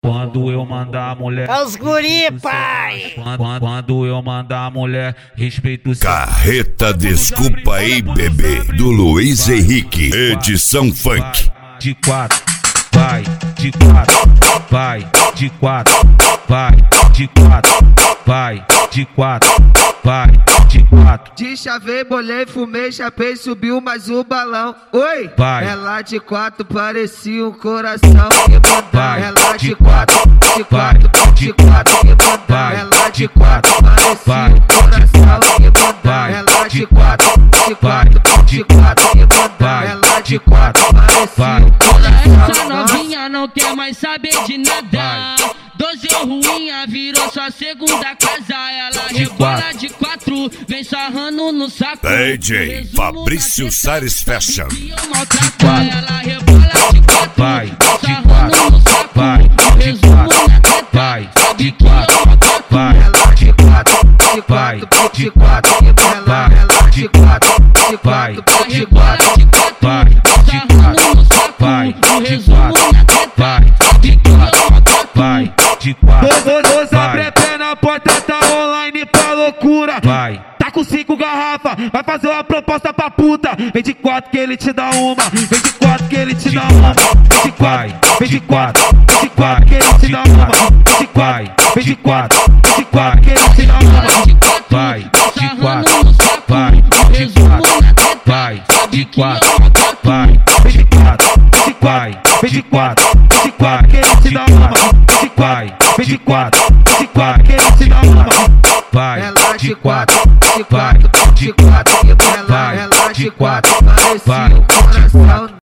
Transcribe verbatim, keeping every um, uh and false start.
Quando eu mandar a mulher, É os guri, pai! Quando, quando eu mandar a mulher, respeito o Carreta Desculpa Aí Bebê, do Luiz Henrique, edição funk. De quatro, vai, de quatro, vai, de quatro, vai, de quatro, vai, de quatro, vai, de quatro. De chavei, bolei, fumei, chapei, subiu mais o balão. Oi! Vai. Ela de quatro parecia um coração. Vai. Ela de quatro, de quatro, de quatro. Vai. Ela de quatro parecia Vai. um coração. Vai. Ela de quatro, de quatro, de quatro. Vai. Ela de quatro parecia Vai. um coração. Essa novinha não quer mais saber de nada. Vai. Doze ruinha virou sua segunda casa. Ela De rebola quatro. de quatro, vem sarrando no saco. D J Resumo Fabrício na Sares Fashion. E eu maltrato ela, rebola de quatro, Vai. vem De sarrando quatro. no saco. Vai. De Resumo quatro. na teta, Vai. sabe De que eu quatro. maltrato. Vai. Ela de quatro, de Vai. quatro, De de quatro. quatro. Vai. Ela de quatro, de Vai. quatro, de Rebola quatro. de quatro, Vai. De sarrando quatro. no saco. Vai. De Resumo quatro. na teta, Vai. sabe De que eu quatro. maltrato. Vai, de quatro. Moça, Vai. abre a perna, a porta tá online pra loucura. Vai. Tá com cinco garrafas, vai fazer uma proposta pra puta. Vem de quatro que ele te dá uma, vem de quatro que ele te dá uma. Vem de quatro, vem de quatro, vem de quatro que ele te dá uma. Vem de quatro, vem de quatro, vem de quatro que ele te dá uma. Vai, de quatro. Vai, de quatro. Vai, de quatro. Vai, Vem de quatro, vem de vai, quatro, vem de de quatro, quatro. vem de quatro que ele te dá uma. Vem de Vai, quatro, vem de de quatro. quatro, vem de quatro que ele te dá uma. Vai, Ela de de quatro. quatro, de Vai, quatro, de de quatro. Vai, Ela de de quatro. quatro parecia Vai, um de coração.